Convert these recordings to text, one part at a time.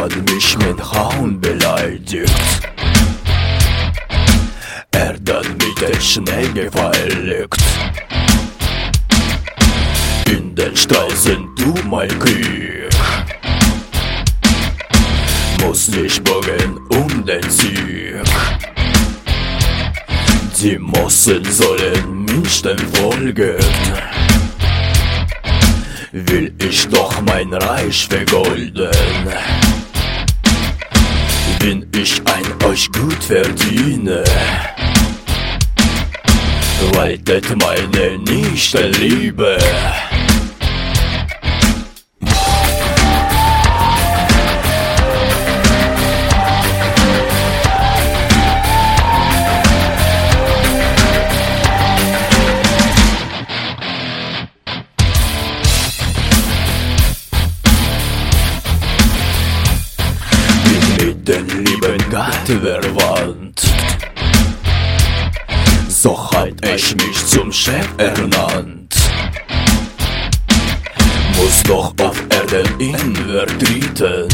hat mich mit Hauen beleidigt. Dann mit der schnell gefeiligt. In den Straßen du mein Krieg, muss nicht bogen den Sieg. Die Mossen sollen mich denn folgen, will ich doch mein Reich vergolden. Wenn ich ein euch gut verdiene, waltet meine Nichtenliebe. Bin mit den lieben Gatte verwandt, so hat ich mich zum Chef ernannt. Muss doch auf Erden ihn vertreten,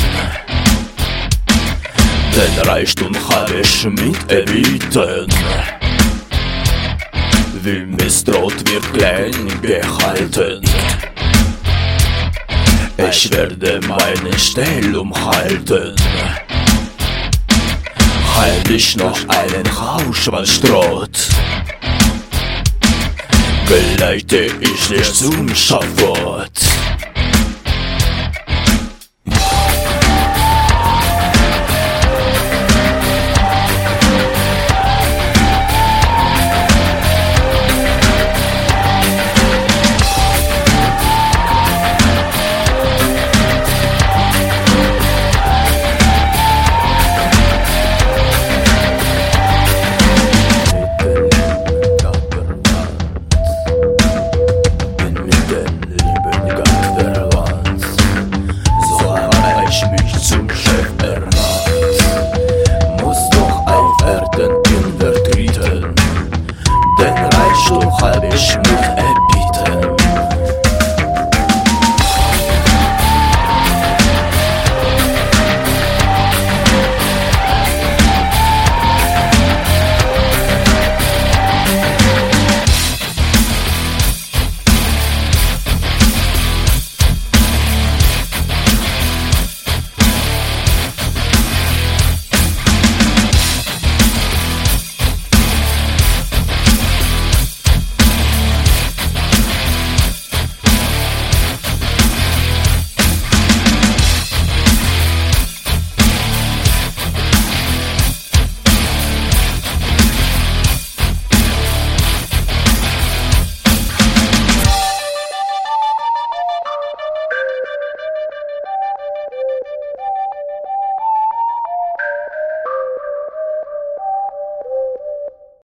den Reichtum hab ich mit erbieten. Wie misstraut wird klein gehalten, ich werde meine Stellung halten. Halt ich noch einen Rauschwaldstrott, geleite ich dich zum Schafott.